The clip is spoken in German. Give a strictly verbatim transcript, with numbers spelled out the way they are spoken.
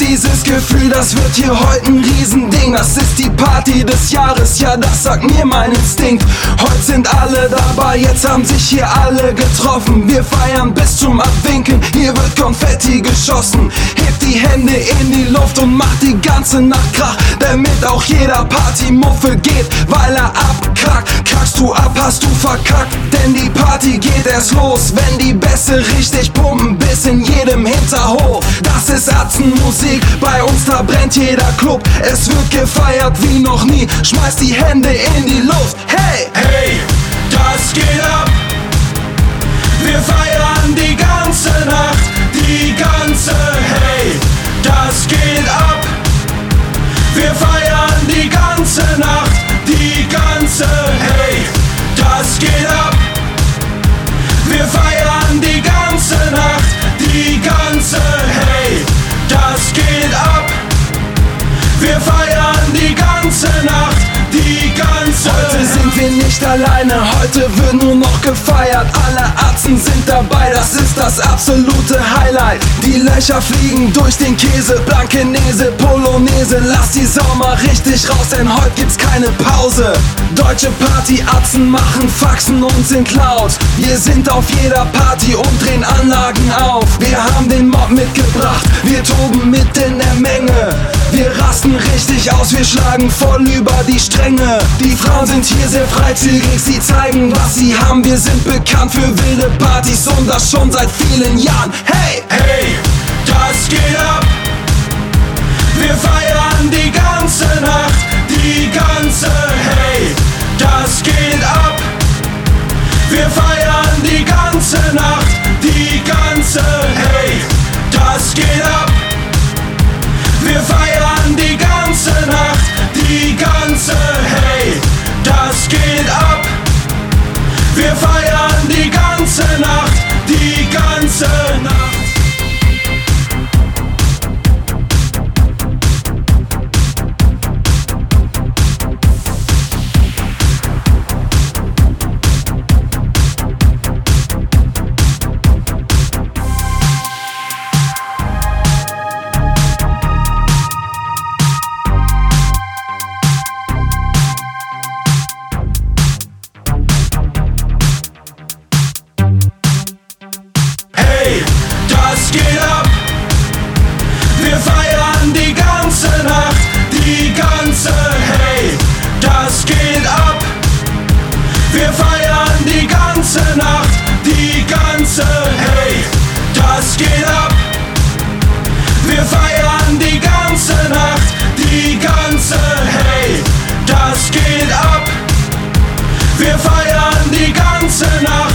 dieses Gefühl, das wird hier heute ein Riesending. Das ist die Party des Jahres, ja das sagt mir mein Instinkt. Heute sind alle dabei, jetzt haben sich hier alle getroffen. Wir feiern bis zum Abwinken, hier wird Konfetti geschossen. Hebt die Hände in die Luft und macht die ganze Nacht Krach, damit auch jeder Partymuffel geht, weil er abkackt. Kackst du ab, hast du verkackt, denn die Party geht erst los, wenn die Bässe richtig pumpen bis in jedem Hinterhof. Das ist Atzenmusik, bei uns da brennt jeder Club. Es wird gefeiert wie noch nie, schmeiß die Hände in die Luft. Hey, hey, das geht ab. Wir feiern die ganze Nacht, die ganze, hey, das geht ab. Wir feiern die ganze Nacht, die ganze, hey, das geht ab. Wir feiern die ganze Nacht, die ganze, hey, das geht ab. Wir feiern die ganze Nacht, die ganze. Heute sind wir nicht alleine, heute wird nur noch gefeiert. Alle Atzen sind dabei, das ist das absolute Highlight. Die Löcher fliegen durch den Käse, Blankenese, Polonaise. Lass die Sau mal richtig raus, denn heute gibt's keine Pause. Deutsche Party-Atzen machen Faxen und sind laut. Wir sind auf jeder Party und drehen Anlagen auf. Wir haben den Mob mitgebracht, wir toben mit in der Menge. Wir rasten richtig aus, wir schlagen voll über die Stränge. Die Frauen sind hier sehr freizügig, sie zeigen, was sie haben. Wir sind bekannt für wilde Partys und das schon seit vielen Jahren. Hey, hey, das geht ab. Wir feiern die ganze Nacht, die ganze, hey, das geht ab. Wir feiern die ganze Nacht, die ganze, hey, das geht ab. Wir feiern die ganze Nacht, die ganze, hey, das geht ab. Wir feiern die ganze Nacht, die ganze Nacht. Das geht ab. Wir feiern die ganze Nacht, die ganze, hey, das geht ab. Wir feiern die ganze Nacht, die ganze, hey, das geht ab. Wir feiern die ganze Nacht, die ganze, hey, das geht ab. Wir feiern die ganze Nacht.